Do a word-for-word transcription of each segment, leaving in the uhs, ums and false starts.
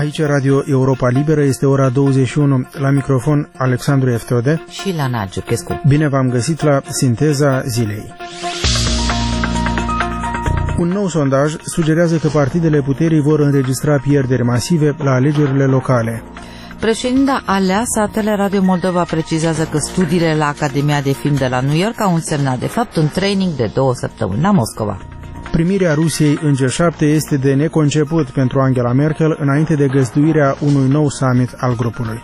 Aici Radio Europa Liberă, este ora douăzeci și unu. La microfon Alexandru Eftode și Lana Giurchescu. Bine v-am găsit la Sinteza Zilei. Un nou sondaj sugerează că partidele puterii vor înregistra pierderi masive la alegerile locale. Președinta aleasă a Teleradio Moldova precizează că studiile la Academia de Film de la New York au însemnat de fapt un training de două săptămâni la Moscova. Primirea Rusiei în G șapte este de neconceput pentru Angela Merkel înainte de găzduirea unui nou summit al grupului.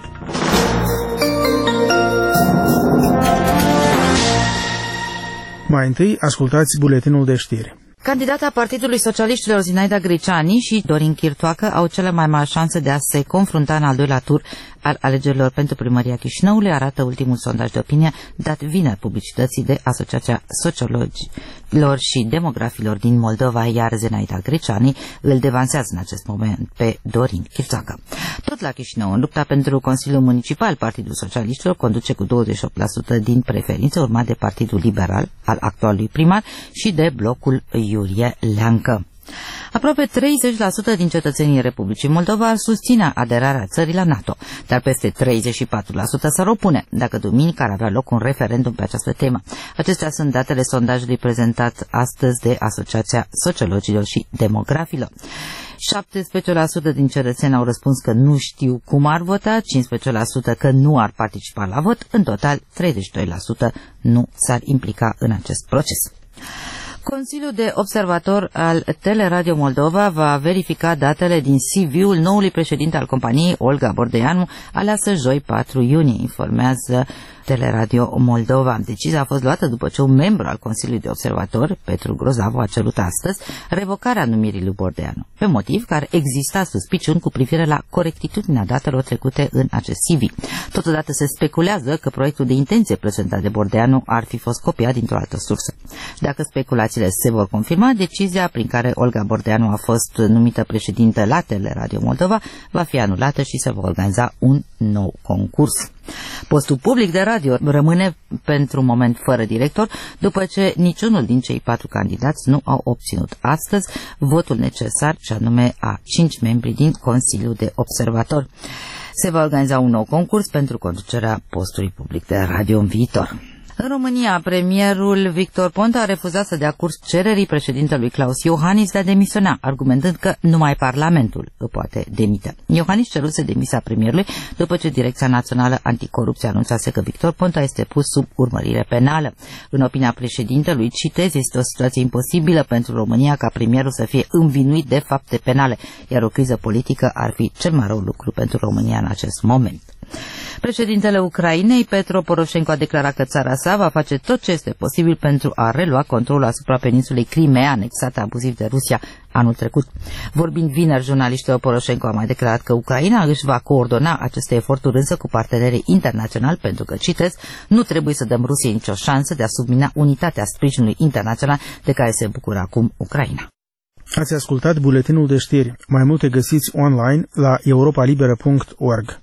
Mai întâi, ascultați buletinul de știri. Candidata Partidului Socialiștilor Zinaida Griciani și Dorin Chirtoacă au cele mai mari șanse de a se confrunta în al doilea tur al alegerilor pentru primăria Chișinăului, arată ultimul sondaj de opinie dat vineri publicității de Asociația Sociologilor și Demografilor din Moldova, iar Zinaida Griciani îl devansează în acest moment pe Dorin Chirtoacă. Tot la Chișinău, în lupta pentru Consiliul Municipal, Partidul Socialiștilor conduce cu douăzeci și opt la sută din preferințe, urmat de Partidul Liberal al actualului primar și de blocul Iurie Leancă. Aproape treizeci la sută din cetățenii Republicii Moldova ar susține aderarea țării la NATO, dar peste treizeci și patru la sută s-ar opune dacă duminică ar avea loc un referendum pe această temă. Acestea sunt datele sondajului prezentat astăzi de Asociația Sociologilor și Demografilor. șaptesprezece la sută din cetățeni au răspuns că nu știu cum ar vota, cincisprezece la sută că nu ar participa la vot, în total treizeci și doi la sută nu s-ar implica în acest proces. Consiliul de observator al Teleradio Moldova va verifica datele din C V-ul noului președinte al companiei, Olga Bordeanu, aleasă joi patru iunie, informează Teleradio Moldova. Decizia a fost luată după ce un membru al Consiliului de Observator, Petru Grozavu, a cerut astăzi revocarea numirii lui Bordeanu, pe motiv că ar exista suspiciuni cu privire la corectitudinea datelor trecute în acest C V. Totodată se speculează că proiectul de intenție prezentat de Bordeanu ar fi fost copiat dintr-o altă sursă. Dacă speculațiile se vor confirma, decizia prin care Olga Bordeanu a fost numită președintă la Teleradio Moldova va fi anulată și se va organiza un nou concurs. Postul public de radio rămâne pentru un moment fără director, după ce niciunul din cei patru candidați nu au obținut astăzi votul necesar, și anume a cinci membri din Consiliul de Observator. Se va organiza un nou concurs pentru conducerea postului public de radio în viitor. În România, premierul Victor Ponta a refuzat să dea curs cererii președintelui Claus Iohannis de a demisiona, argumentând că numai Parlamentul îl poate demite. Iohannis ceruse demisia premierului după ce Direcția Națională Anticorupție anunțase că Victor Ponta este pus sub urmărire penală. În opinia președintelui, citez, este o situație imposibilă pentru România ca premierul să fie învinuit de fapte penale, iar o criză politică ar fi cel mai rău lucru pentru România în acest moment. Președintele Ucrainei, Petro Poroșenko, a declarat că țara sa va face tot ce este posibil pentru a relua controlul asupra peninsulei Crimea, anexată abuziv de Rusia anul trecut. Vorbind vineri, jurnalistul Poroșenko a mai declarat că Ucraina își va coordona aceste eforturi însă cu partenerii internaționali pentru că, citez, nu trebuie să dăm Rusiei nicio șansă de a submina unitatea sprijinului internațional de care se bucură acum Ucraina. Ați ascultat buletinul de știri. Mai multe găsiți online la europa liberă punct org.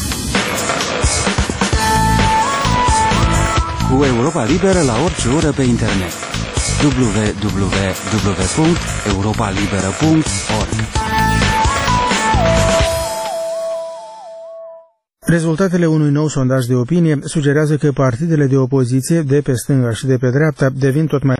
Cu Europa Liberă la orice oră pe internet. w w w punct europa liberă punct org. Rezultatele unui nou sondaj de opinie sugerează că partidele de opoziție de pe stânga și de pe dreapta devin tot mai